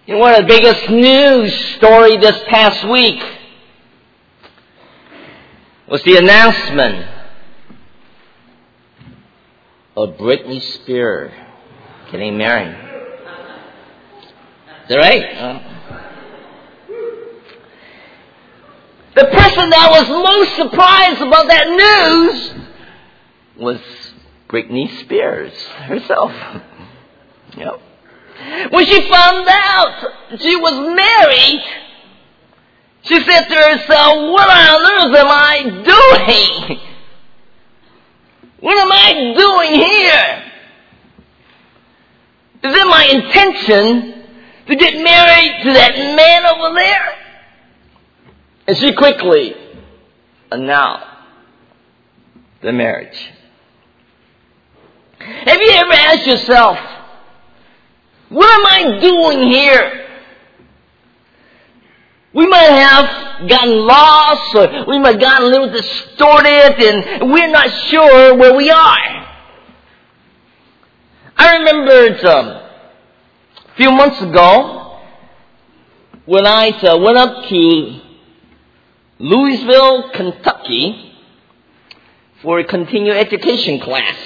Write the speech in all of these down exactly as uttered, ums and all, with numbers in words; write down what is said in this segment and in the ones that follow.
You know, one of the biggest news story this past week was the announcement of Britney Spears getting married. Is that right? Uh, the person that was most surprised about that news was Britney Spears herself. You know? When she found out she was married, she said to herself, "What on earth am I doing? What am I doing here? Is it my intention to get married to that man over there?" And she quickly announced the marriage. Have you ever asked yourself, what am I doing here? We might have gotten lost, or we might have gotten a little distorted, and we're not sure where we are. I remember um, a few months ago when I uh, went up to Louisville, Kentucky for a continuing education class.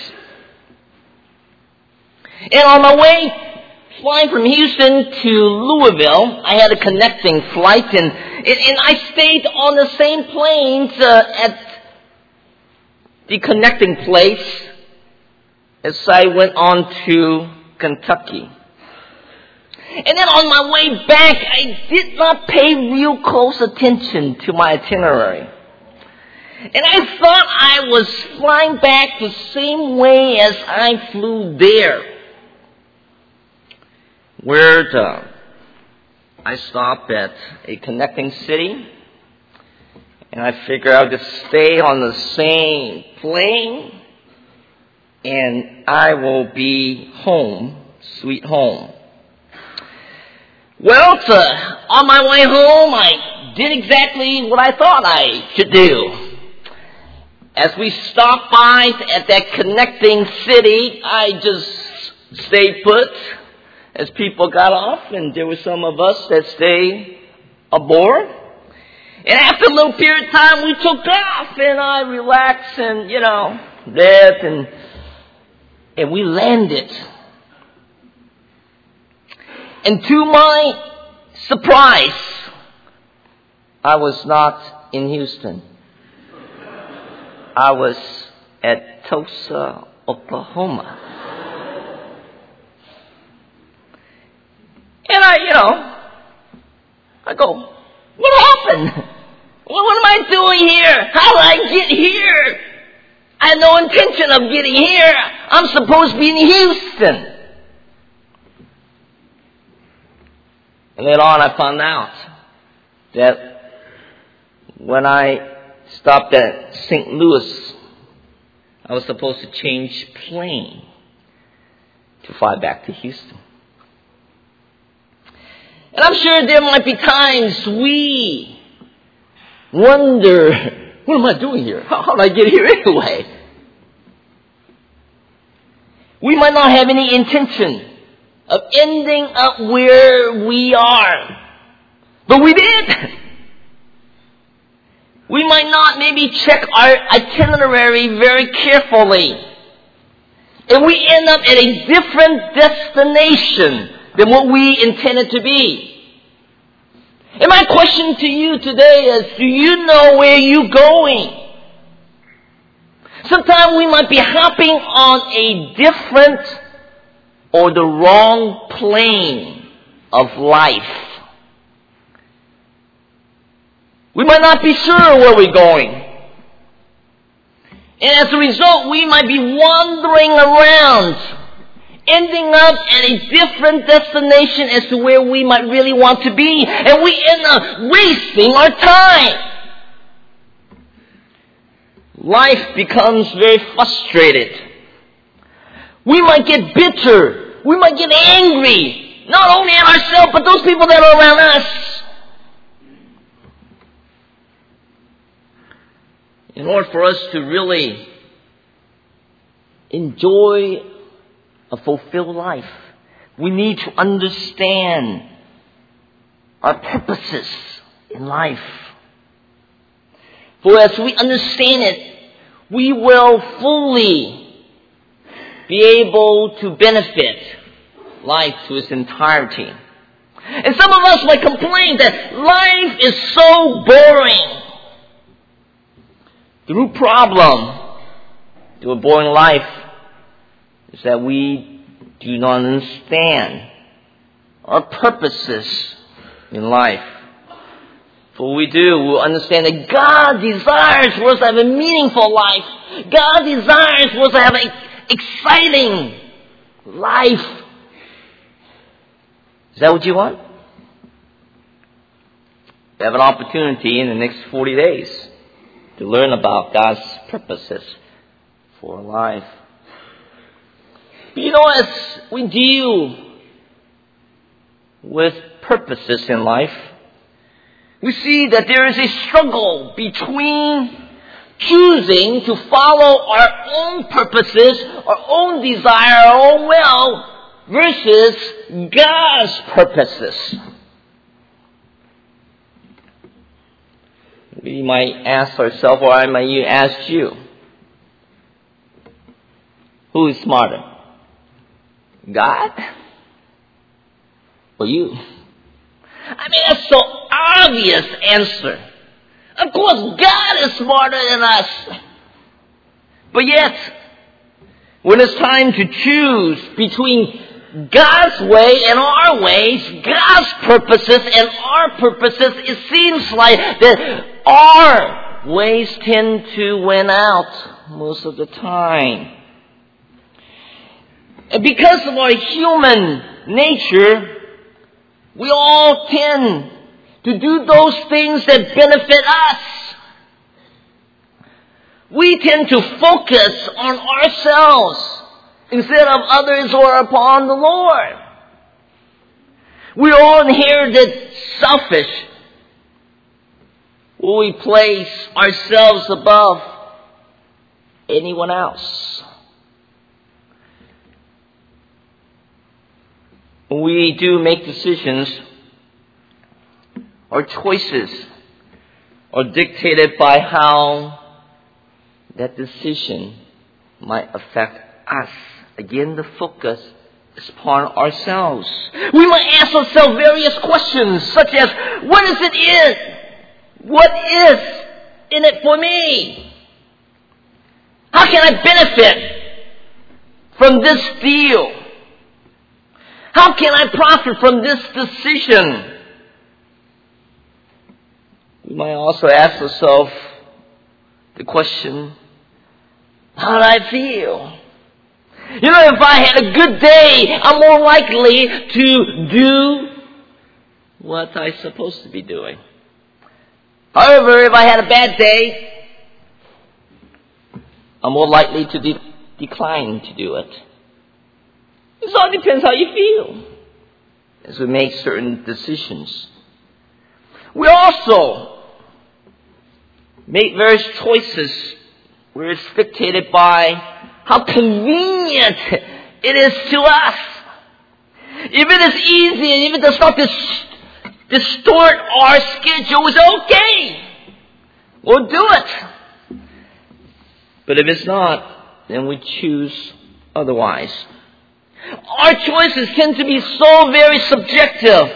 And on my way flying from Houston to Louisville, I had a connecting flight, and, and, and I stayed on the same planes uh, at the connecting place as I went on to Kentucky. And then on my way back, I did not pay real close attention to my itinerary. And I thought I was flying back the same way as I flew there, where the, I stopped at a connecting city, and I figured I would just stay on the same plane, and I will be home, sweet home. Well, to, on my way home, I did exactly what I thought I should do. As we stopped by at that connecting city, I just stayed put as people got off, and there were some of us that stayed aboard. And after a little period of time, we took off, and I relaxed and, you know, that, and, and we landed. And to my surprise, I was not in Houston. I was at Tulsa, Oklahoma. And I, you know, I go, what happened? What, what am I doing here? How did I get here? I had no intention of getting here. I'm supposed to be in Houston. And later on, I found out that when I stopped at Saint Louis, I was supposed to change plane to fly back to Houston. And I'm sure there might be times we wonder, what am I doing here? How, how did I get here anyway? We might not have any intention of ending up where we are, but we did. We might not maybe check our itinerary very carefully, and we end up at a different destination than what we intended to be. And my question to you today is, do you know where you're going? Sometimes we might be hopping on a different or the wrong plane of life. We might not be sure where we're going. And as a result, we might be wandering around, ending up at a different destination as to where we might really want to be. And we end up wasting our time. Life becomes very frustrated. We might get bitter. We might get angry. Not only at ourselves, but those people that are around us. In order for us to really enjoy a fulfilled life, we need to understand our purposes in life. For as we understand it, we will fully be able to benefit life to its entirety. And some of us might complain that life is so boring. The root problem to a boring life is that we do not understand our purposes in life. For we do, we'll understand that God desires for us to have a meaningful life. God desires for us to have an exciting life. Is that what you want? You have an opportunity in the next forty days to learn about God's purposes for life. But you know, as we deal with purposes in life, we see that there is a struggle between choosing to follow our own purposes, our own desire, our own will, versus God's purposes. We might ask ourselves, or I might ask you, who is smarter? God? Or you? I mean, that's so obvious answer. Of course, God is smarter than us. But yet, when it's time to choose between God's way and our ways, God's purposes and our purposes, it seems like that our ways tend to win out most of the time. And because of our human nature, we all tend to do those things that benefit us. We tend to focus on ourselves instead of others or upon the Lord. We all inherited selfish. Will we place ourselves above anyone else? When we do make decisions, our choices are dictated by how that decision might affect us. Again, the focus is upon ourselves. We might ask ourselves various questions, such as, what is it in? What is in it for me? How can I benefit from this deal? How can I profit from this decision? We might also ask ourselves the question, how do I feel? You know, if I had a good day, I'm more likely to do what I'm supposed to be doing. However, if I had a bad day, I'm more likely to de- decline to do it. It all depends how you feel as we make certain decisions. We also make various choices where it's dictated by how convenient it is to us. If it is easy and if it does not dis- distort our schedule, it's okay. We'll do it. But if it's not, then we choose otherwise. Our choices tend to be so very subjective.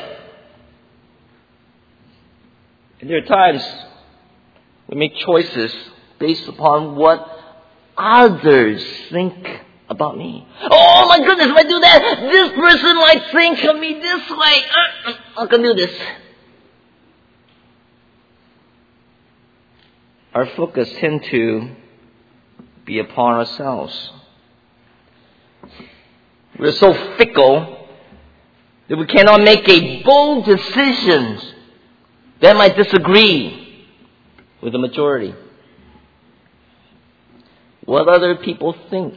And there are times we make choices based upon what others think about me. Oh my goodness, if I do that, this person might think of me this way. Uh, I'm not going to do this. Our focus tends to be upon ourselves. We're so fickle that we cannot make a bold decision that might disagree with the majority. What other people think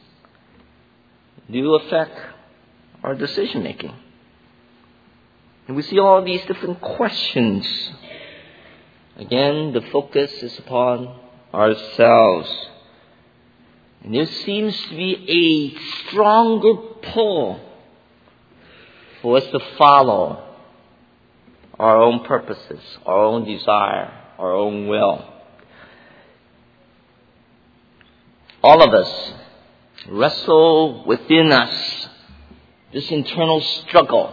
do affect our decision making. And we see all these different questions. Again, the focus is upon ourselves. And there seems to be a stronger pull for us to follow our own purposes, our own desire, our own will. All of us wrestle within us this internal struggle,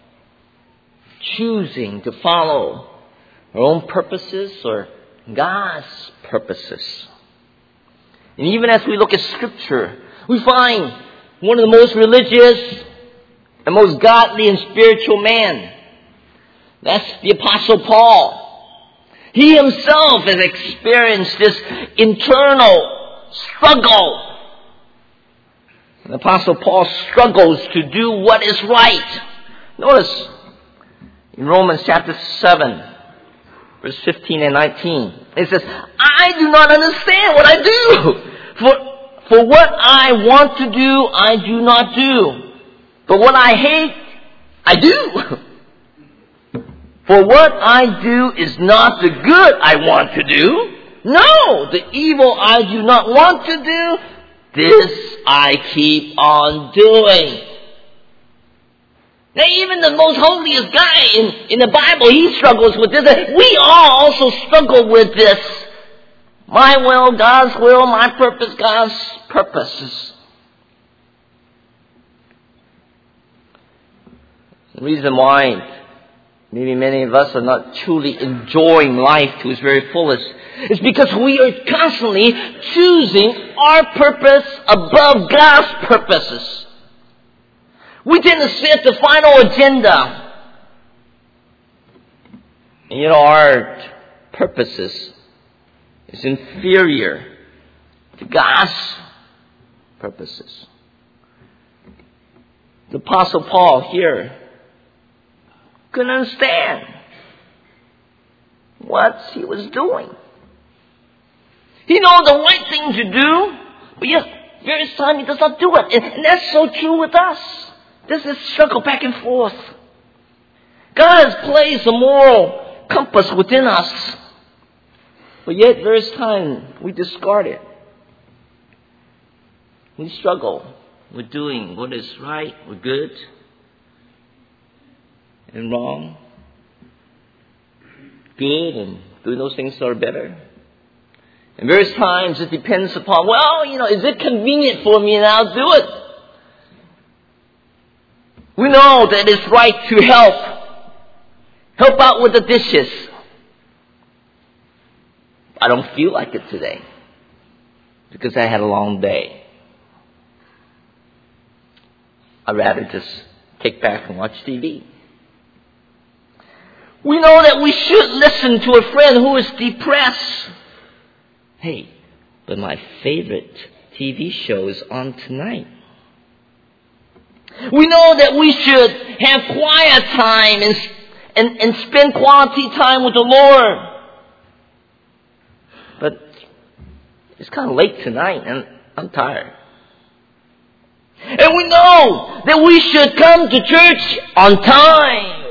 choosing to follow our own purposes or God's purposes. And even as we look at Scripture, we find one of the most religious and most godly and spiritual men. That's the Apostle Paul. He himself has experienced this internal struggle. The Apostle Paul struggles to do what is right. Notice in Romans chapter seven, verse fifteen and nineteen, it says, I do not understand what I do. For, for what I want to do, I do not do. But what I hate, I do. For what I do is not the good I want to do. No, the evil I do not want to do, this I keep on doing. Now even the most holiest guy in, in the Bible, he struggles with this. We all also struggle with this. My will, God's will, my purpose, God's purposes. The reason why maybe many of us are not truly enjoying life to its very fullest is because we are constantly choosing our purpose above God's purposes. We tend to set the final agenda. And you know, our purposes is inferior to God's purposes. The Apostle Paul here couldn't understand what he was doing. He knows the right thing to do, but yet various times he does not do it. And, and that's so true with us. There's this struggle back and forth. God has placed a moral compass within us, but yet various times we discard it. We struggle with doing what is right or good and wrong. Good and doing those things that are better. And various times it depends upon, well, you know, is it convenient for me and I'll do it. We know that it's right to help. Help out with the dishes. I don't feel like it today because I had a long day. I'd rather just kick back and watch T V. We know that we should listen to a friend who is depressed. Hey, but my favorite T V show is on tonight. We know that we should have quiet time and, and, and spend quality time with the Lord. But it's kind of late tonight and I'm tired. And we know that we should come to church on time.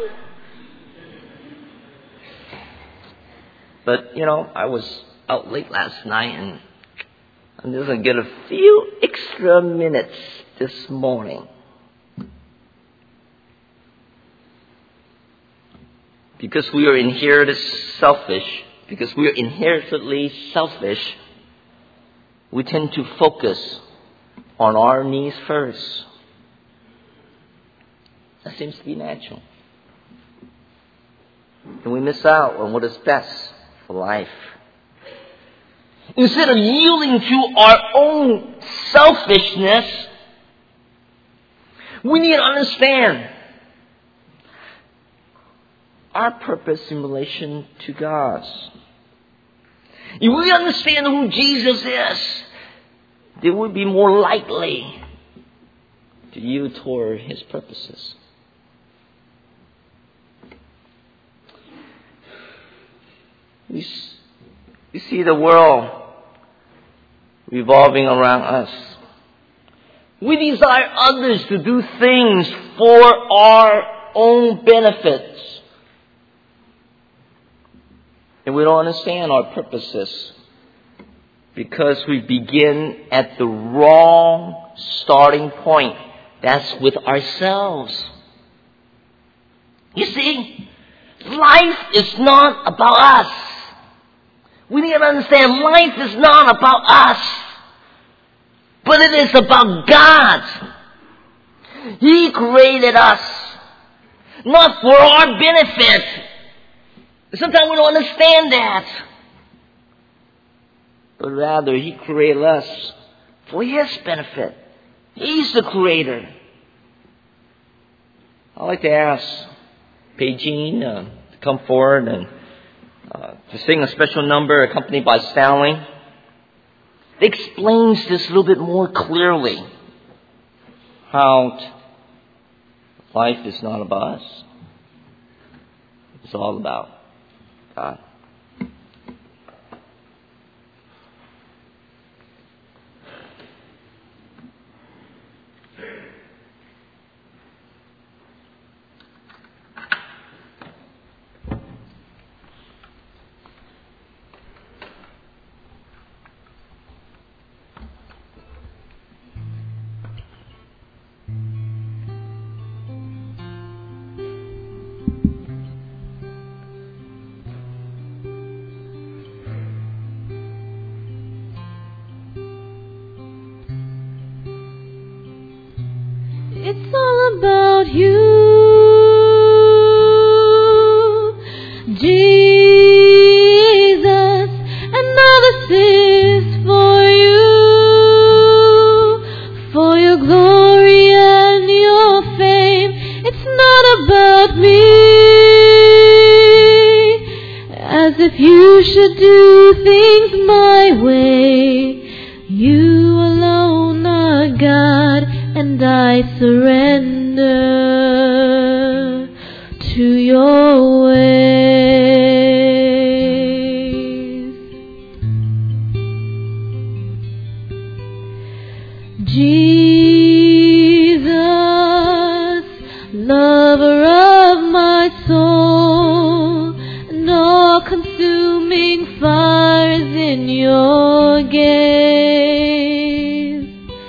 But, you know, I was out late last night and I'm just going to get a few extra minutes this morning. Because we are inherently selfish, because we are inherently selfish, we tend to focus on our needs first. That seems to be natural. And we miss out on what is best for life. Instead of yielding to our own selfishness, we need to understand our purpose in relation to God's. If we understand who Jesus is, then we'll be more likely to yield toward His purposes. We, we see the world revolving around us. We desire others to do things for our own benefits. And we don't understand our purposes because we begin at the wrong starting point. That's with ourselves. You see, life life is not about us. We need to understand life is not about us, but it is about God. He created us, not for our benefit. Sometimes we don't understand that. But rather, He created us for His benefit. He's the creator. I'd like to ask Pagine uh, to come forward and uh, to sing a special number accompanied by Stanley. It explains this a little bit more clearly. How life is not about us. It's all about God. It's all about you, Jesus, and all this is for you, for your glory and your fame. It's not about me, as if you should do things my way. You alone are God, and I surrender to your ways. Jesus, lover of my soul, and all consuming fires in your gaze.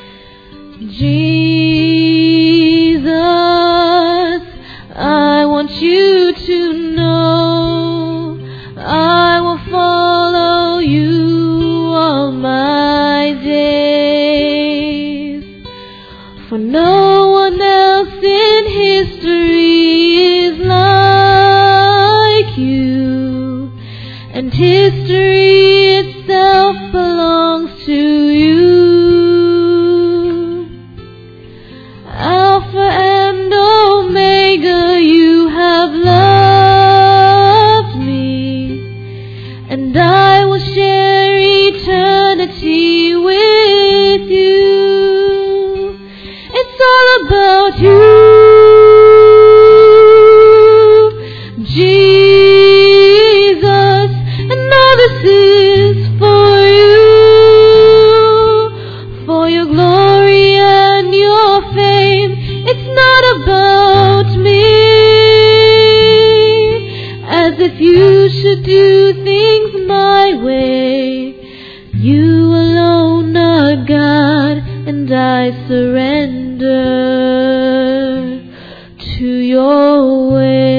Jesus, I want you to know I will follow you all my days. For no one else in history is like you, and history itself belongs to you. Alpha and Omega, you have loved me, and I will share eternity with you. It's all about you, Jesus, and all this is for you, for your glory and your fame. It's not about me, as if you should do things my way. You alone are God, and I surrender to your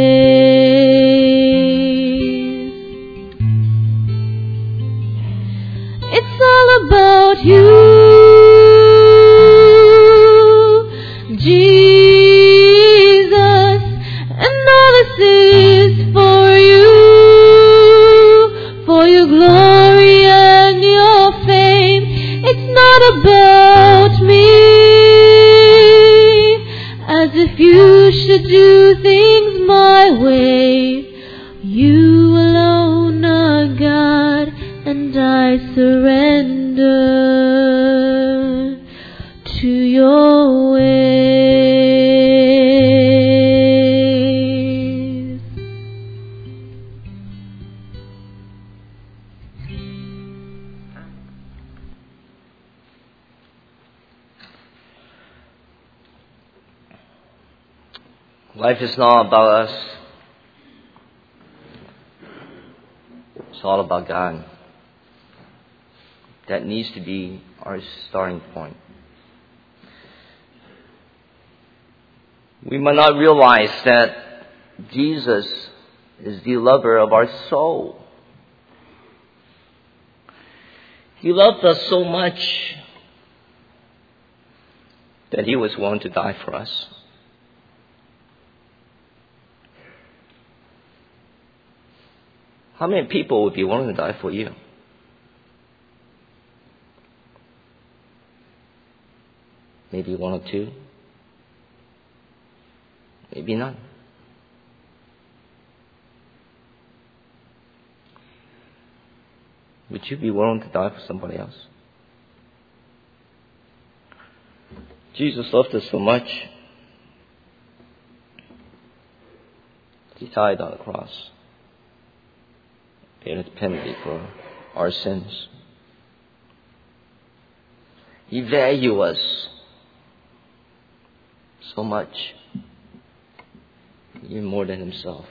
ways. It's all about you, Jesus, and all this is for you, for your glory and your fame. It's not about me, as if you should do things my way. You alone are God, and I surrender to your ways. Life is not about us. It's all about God. That needs to be our starting point. We might not realize that Jesus is the lover of our soul. He loved us so much that He was willing to die for us. How many people would be willing to die for you? Maybe one or two. Maybe none. Would you be willing to die for somebody else? Jesus loved us so much. He died on the cross. Paid a penalty for our sins. He valued us so much, even more than Himself.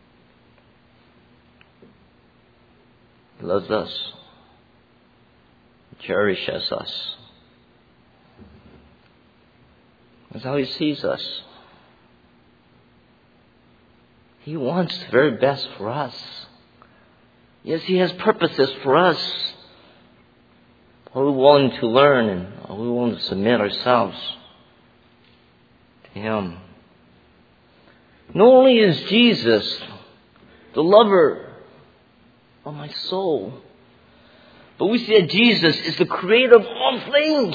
He loves us, He cherishes us. That's how He sees us. He wants the very best for us. Yes, He has purposes for us. Are we willing to learn, and are we willing to submit ourselves to Him? Not only is Jesus the lover of my soul, but we see that Jesus is the creator of all things.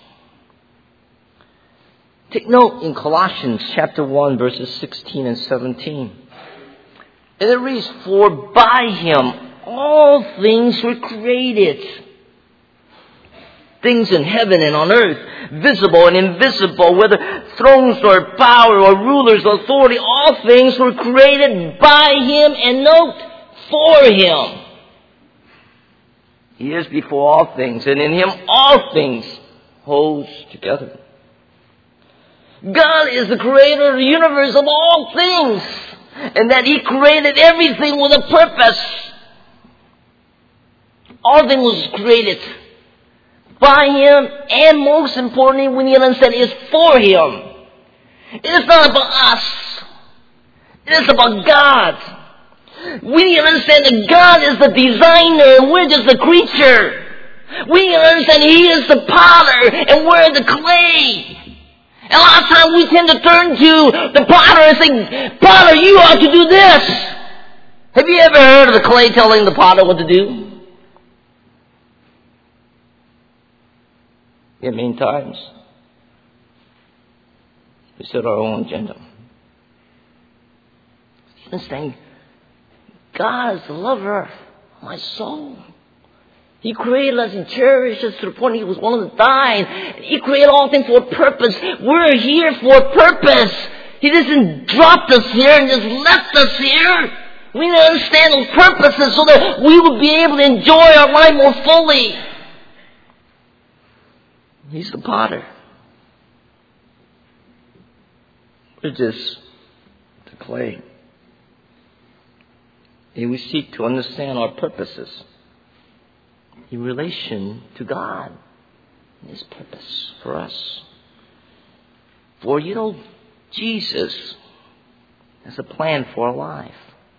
Take note in Colossians chapter one, verses sixteen and seventeen. And it reads, "For by Him all things were created, things in heaven and on earth, visible and invisible, whether thrones or power or rulers or authority, all things were created by Him," and note, for Him. He is before all things, and in Him all things holds together. God is the creator of the universe of all things, and that He created everything with a purpose. All things was created by Him, and most importantly, we need to understand, it's for Him. It is not about us. It is about God. We need to understand that God is the designer and we're just the creature. We need to understand He is the potter and we're the clay. And a lot of times we tend to turn to the potter and say, "Potter, you ought to do this." Have you ever heard of the clay telling the potter what to do? Yeah, many times we set our own agenda. Understand, God is the lover of my soul. He created us and cherished us to the point He was willing to die. He created all things for a purpose. We're here for a purpose. He doesn't drop us here and just left us here. We need to understand those purposes so that we will be able to enjoy our life more fully. He's the potter. We're just the clay. And we seek to understand our purposes in relation to God and His purpose for us. For, you know, Jesus has a plan for our life.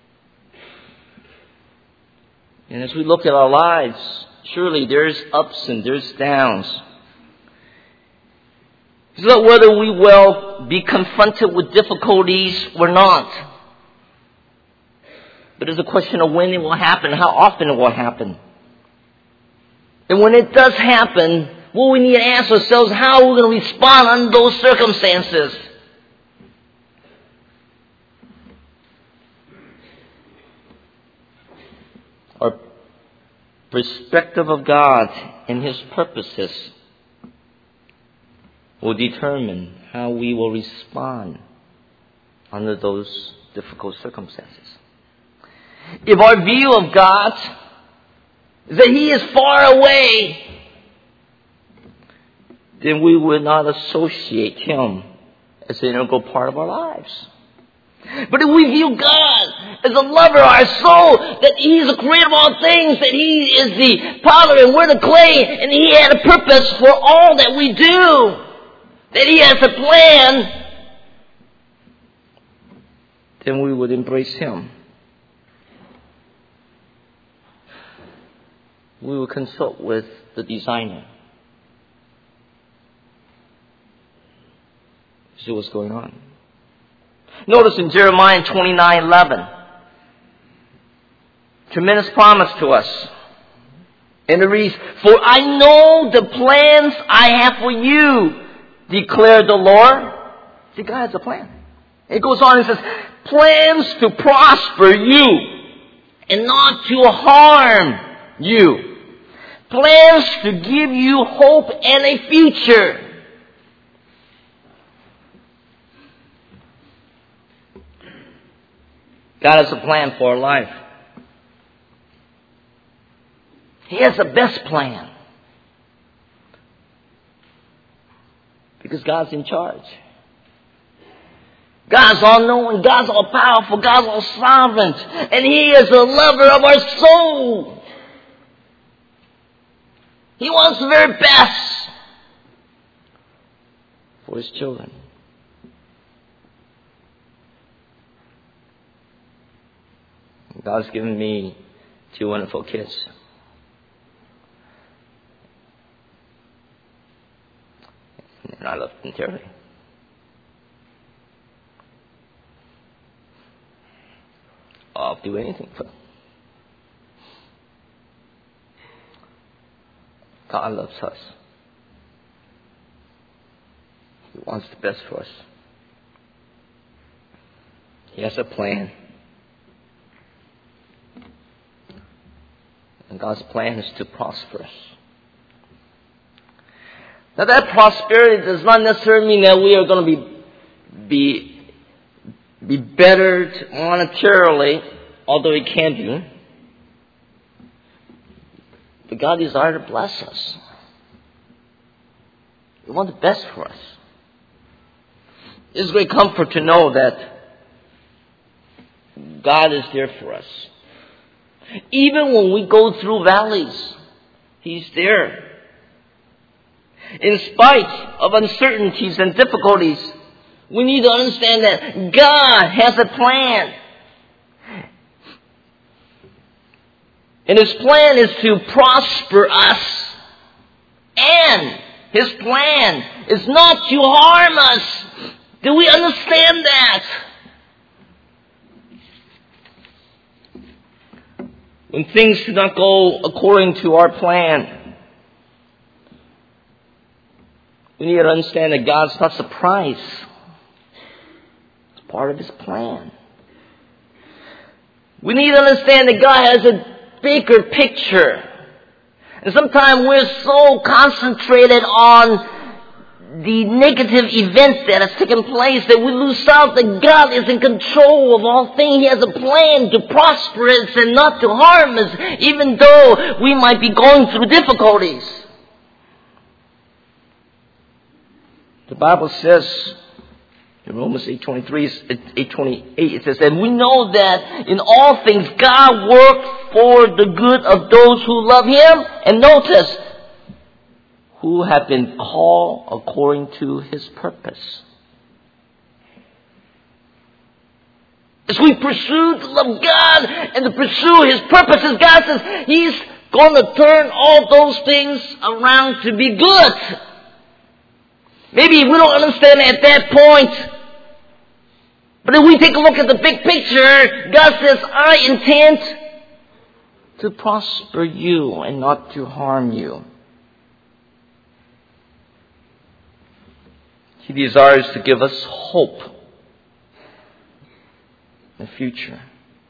And as we look at our lives, surely there's ups and there's downs. It's not whether we will be confronted with difficulties or not. But it's a question of when it will happen, how often it will happen. And when it does happen, what we need to ask ourselves, how are we going to respond under those circumstances? Our perspective of God and His purposes will determine how we will respond under those difficult circumstances. If our view of God is that He is far away, then we will not associate Him as an integral part of our lives. But if we view God as a lover of our soul, that He is the creator of all things, that He is the potter and we're the clay, and He had a purpose for all that we do, that He has a plan, then we would embrace Him we will consult with the designer. See what's going on. Notice in Jeremiah twenty-nine eleven, tremendous promise to us. And it reads, "For I know the plans I have for you, declared the Lord." See, God has a plan. It goes on and says, "Plans to prosper you and not to harm you. Plans to give you hope and a future." God has a plan for our life. He has the best plan. Because God's in charge. God's all-knowing. God's all-powerful. God's all-sovereign. And He is the lover of our soul. He wants the very best for His children. God's given me two wonderful kids. And I love them dearly. I'll do anything for them. God loves us. He wants the best for us. He has a plan. And God's plan is to prosper us. Now that prosperity does not necessarily mean that we are going to be be, be bettered monetarily, although it can be. But God desires to bless us. He wants the best for us. It's great comfort to know that God is there for us. Even when we go through valleys, He's there. In spite of uncertainties and difficulties, we need to understand that God has a plan. And His plan is to prosper us. And His plan is not to harm us. Do we understand that? When things do not go according to our plan, we need to understand that God's not surprised. It's part of His plan. We need to understand that God has a bigger picture. And sometimes we're so concentrated on the negative events that has taken place that we lose sight that God is in control of all things. He has a plan to prosper us and not to harm us, even though we might be going through difficulties. The Bible says in Romans eight twenty-three, eight twenty-eight, it says, "And we know that in all things God works for the good of those who love Him." And notice, who have been called according to His purpose. As we pursue to love God and to pursue His purposes, God says He's going to turn all those things around to be good. Maybe we don't understand at that point. But if we take a look at the big picture, God says, "I intend to prosper you and not to harm you." He desires to give us hope in the future.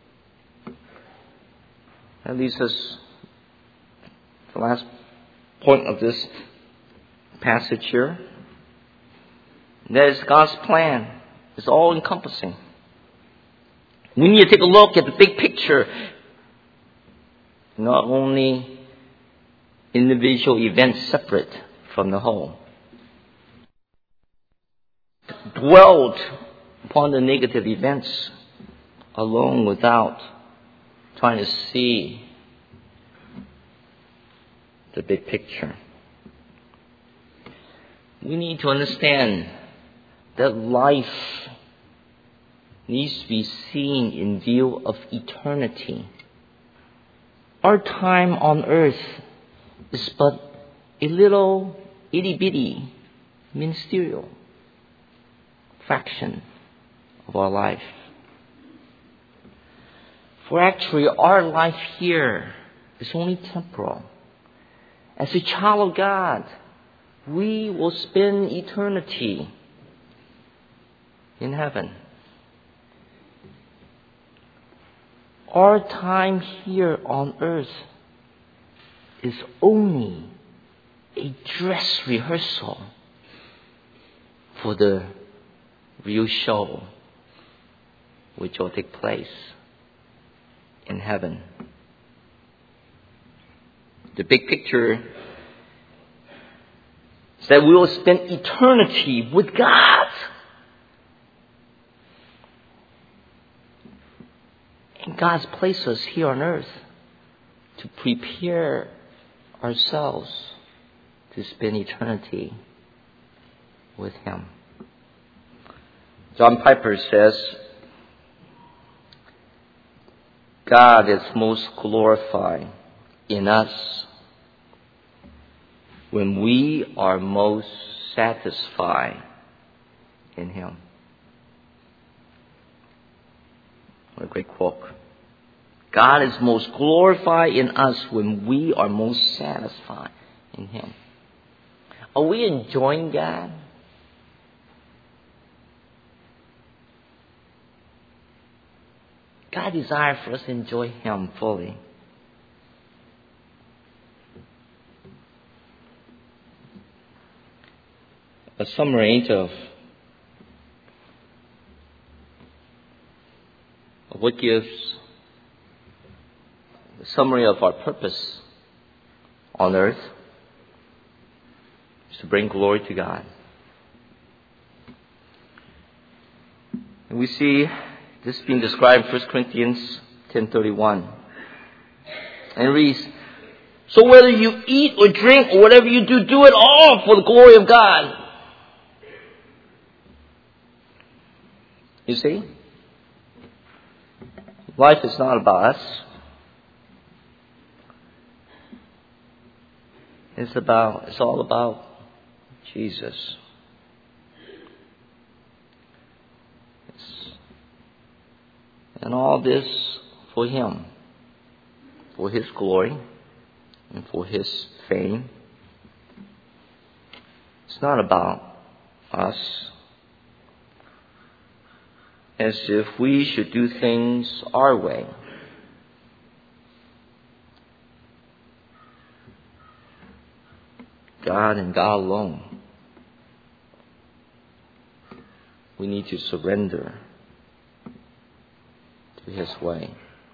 That leads us to the last point of this passage here. And that is God's plan. It's all encompassing. We need to take a look at the big picture. Not only individual events separate from the whole. Dwelled upon the negative events alone without trying to see the big picture. We need to understand that life needs to be seen in view of eternity. our time on earth is but a little itty-bitty, ministerial fraction of our life. For actually, our life here is only temporal. As a child of God, we will spend eternity in heaven. Our time here on earth is only a dress rehearsal for the real show which will take place in heaven. The big picture is that we will spend eternity with God. And God's placed us here on earth to prepare ourselves to spend eternity with Him. John Piper says, God is most glorified in us when we are most satisfied in Him. What a great quote. God is most glorified in us when we are most satisfied in Him. Are we enjoying God? God desires for us to enjoy Him fully. A summary of, of what gives a summary of our purpose on earth is to bring glory to God. And we see this being described in First Corinthians ten thirty-one. And it reads, so whether you eat or drink or whatever you do, do it all for the glory of God. You see? Life is not about us. It's about, it's all about Jesus. It's, and all this for Him, for His glory and for His fame. It's not about us. As if we should do things our way. God and God alone. We need to surrender to His way.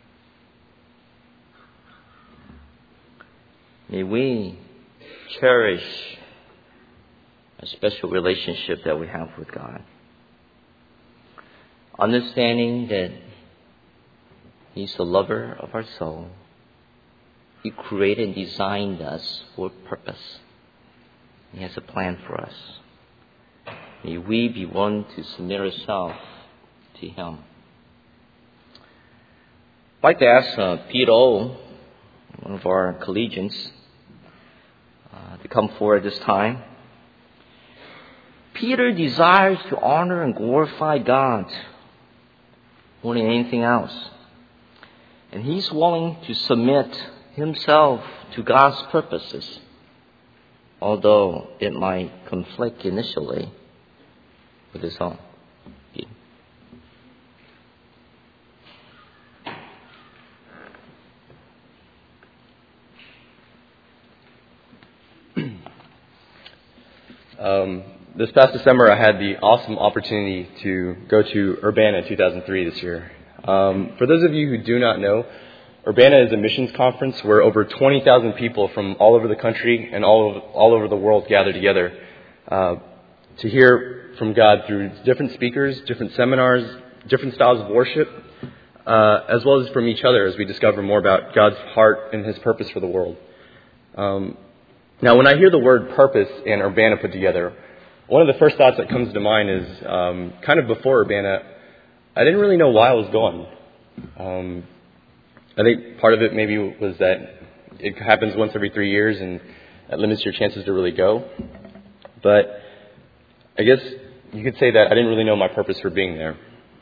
May we cherish a special relationship that we have with God. Understanding that He's the lover of our soul. He created and designed us for a purpose. He has a plan for us. May we be willing to submit ourselves to Him. I'd like to ask uh, Peter O, one of our collegians, uh, to come forward this time. Peter desires to honor and glorify God more than anything else. And he's willing to submit himself to God's purposes, although it might conflict initially with his own. Um, this past December, I had the awesome opportunity to go to Urbana two thousand three this year. Um, for those of you who do not know, Urbana is a missions conference where over twenty thousand people from all over the country and all over, all over the world gather together uh, to hear from God through different speakers, different seminars, different styles of worship, uh, as well as from each other as we discover more about God's heart and His purpose for the world. Um, now, when I hear the word purpose and Urbana put together, one of the first thoughts that comes to mind is um, kind of before Urbana, I didn't really know why I was going. Um, I think part of it maybe was that it happens once every three years and that limits your chances to really go. But I guess you could say that I didn't really know my purpose for being there.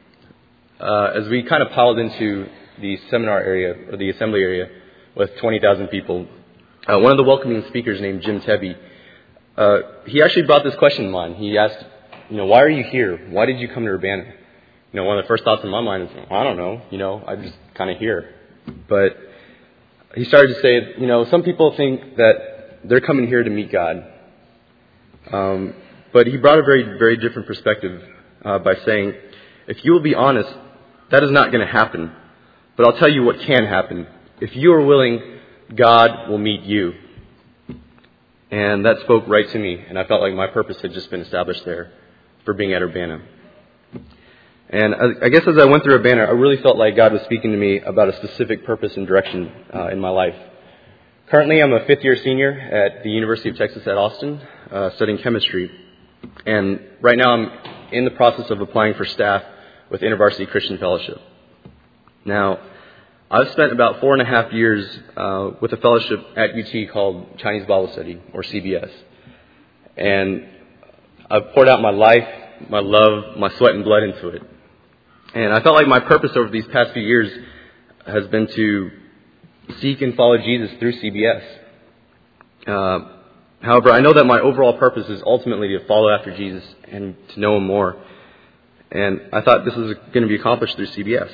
Uh, as we kind of piled into the seminar area, or the assembly area, with twenty thousand people, uh, one of the welcoming speakers named Jim Tebby, uh, he actually brought this question to mind. He asked, you know, why are you here? Why did you come to Urbana? You know, one of the first thoughts in my mind is, I don't know, you know, I'm just kind of here. But he started to say, you know, some people think that they're coming here to meet God. Um, but he brought a very, very different perspective uh, by saying, if you will be honest, that is not going to happen. But I'll tell you what can happen. If you are willing, God will meet you. And that spoke right to me. And I felt like my purpose had just been established there for being at Urbana. And I guess as I went through Urbana, I really felt like God was speaking to me about a specific purpose and direction uh, in my life. Currently, I'm a fifth-year senior at the University of Texas at Austin, uh, studying chemistry. And right now, I'm in the process of applying for staff with InterVarsity Christian Fellowship. Now, I've spent about four and a half years uh, with a fellowship at U T called Chinese Bible Study, or C B S. And I've poured out my life, my love, my sweat and blood into it. And I felt like my purpose over these past few years has been to seek and follow Jesus through C B S. Uh, however, I know that my overall purpose is ultimately to follow after Jesus and to know Him more. And I thought this was going to be accomplished through C B S.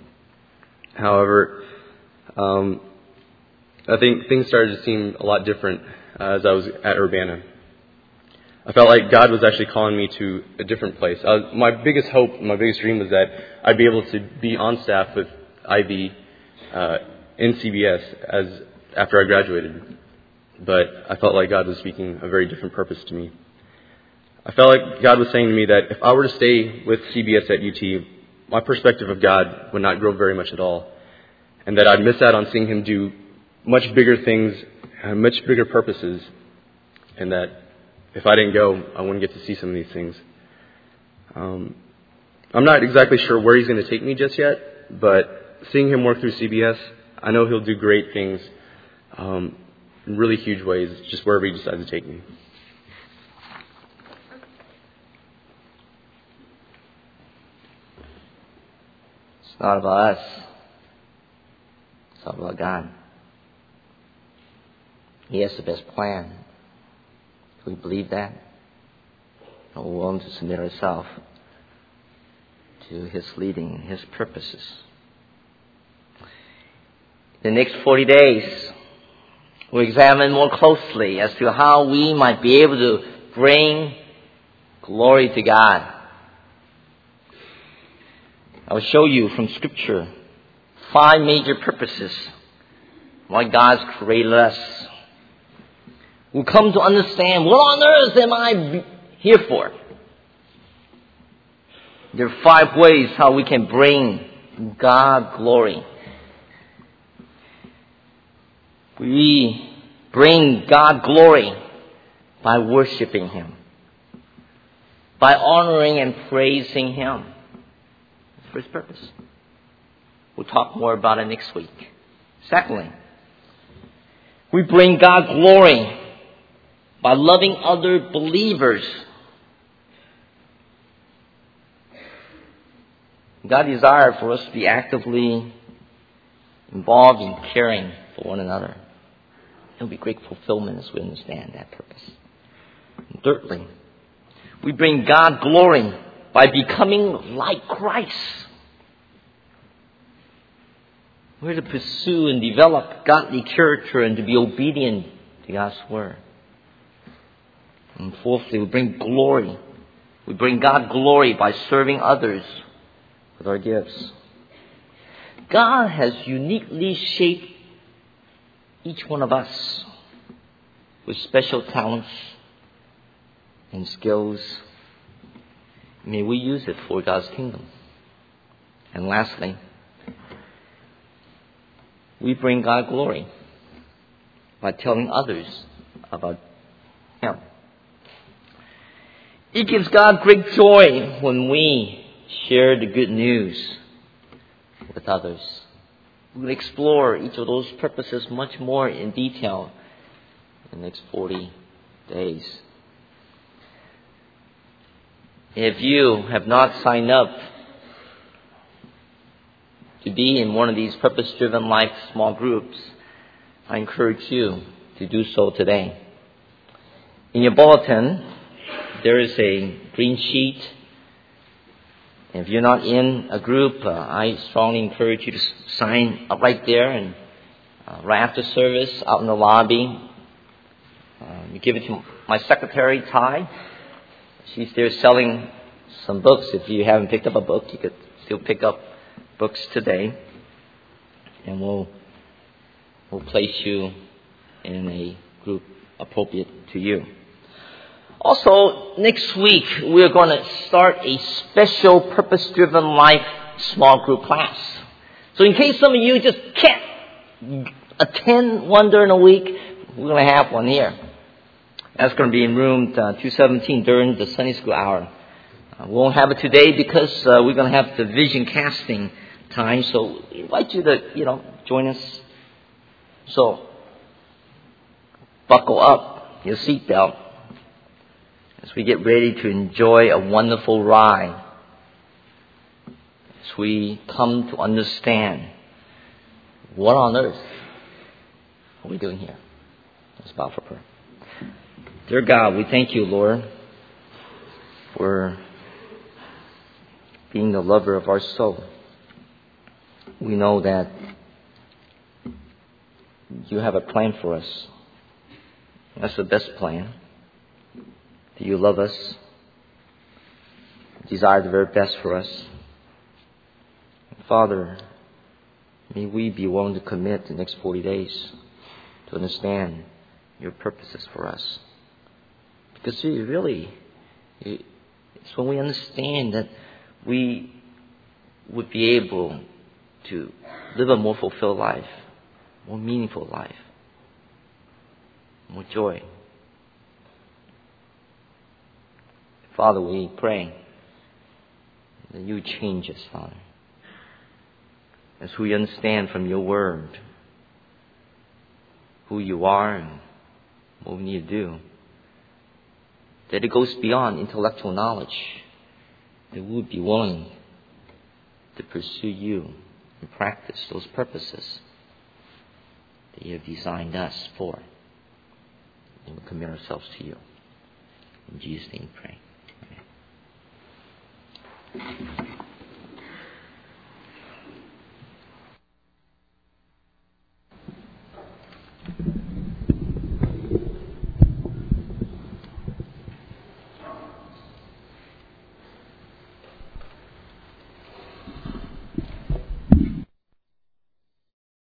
However, um, I think things started to seem a lot different uh, as I was at Urbana. I felt like God was actually calling me to a different place. I was, my biggest hope, my biggest dream was that I'd be able to be on staff with I B uh, in C B S as after I graduated. But I felt like God was speaking a very different purpose to me. I felt like God was saying to me that if I were to stay with C B S at U T, my perspective of God would not grow very much at all. And that I'd miss out on seeing Him do much bigger things, and much bigger purposes. And that if I didn't go, I wouldn't get to see some of these things. Um, I'm not exactly sure where He's going to take me just yet, but seeing Him work through C B S, I know He'll do great things um, in really huge ways, just wherever He decides to take me. It's not about us. It's all about God. He has the best plan. Do we believe that? Are we willing to submit ourselves to His leading, His purposes? The next forty days, we'll examine more closely as to how we might be able to bring glory to God. I will show you from Scripture five major purposes why God's created us. We'll come to understand, what on earth am I here for? There are five ways how we can bring God glory. We bring God glory by worshiping Him, by honoring and praising Him. That's the first purpose. We'll talk more about it next week. Secondly, we bring God glory by loving other believers. God desires for us to be actively involved in caring for one another. There'll be great fulfillment as we understand that purpose. And thirdly, we bring God glory by becoming like Christ. We're to pursue and develop godly character and to be obedient to God's Word. And fourthly, we bring glory. We bring God glory by serving others with our gifts. God has uniquely shaped each one of us with special talents and skills. May we use it for God's kingdom. And lastly, we bring God glory by telling others about Him. It gives God great joy when we share the good news with others. We'll explore each of those purposes much more in detail in the next forty days. If you have not signed up to be in one of these purpose-driven life small groups, I encourage you to do so today. In your bulletin, there is a green sheet. If you're not in a group, uh, I strongly encourage you to sign up right there, and uh, right after service, out in the lobby, uh, you give it to my secretary, Ty. She's there selling some books. If you haven't picked up a book, you could still pick up books today, and we'll we'll place you in a group appropriate to you. Also, next week we're going to start a special purpose-driven life small group class. So in case some of you just can't attend one during a week, we're going to have one here. That's going to be in room uh, two seventeen during the Sunday school hour. Uh, we won't have it today because uh, we're going to have the vision casting time. So we invite you to, you know, join us. So buckle up your seatbelt as we get ready to enjoy a wonderful ride. As we come to understand what on earth are we doing here. Let's bow for prayer. Dear God, we thank you, Lord, for being the lover of our soul. We know that you have a plan for us. That's the best plan. That you love us, desire the very best for us. Father, may we be willing to commit the next forty days to understand your purposes for us. Because see, really, it's when we understand that we would be able to live a more fulfilled life, more meaningful life, more joy. Father, we pray that you change us, Father, as we understand from your word who you are and what we need to do, that it goes beyond intellectual knowledge, that we would be willing to pursue you and practice those purposes that you have designed us for. And we commit ourselves to you. In Jesus' name we pray. Amen.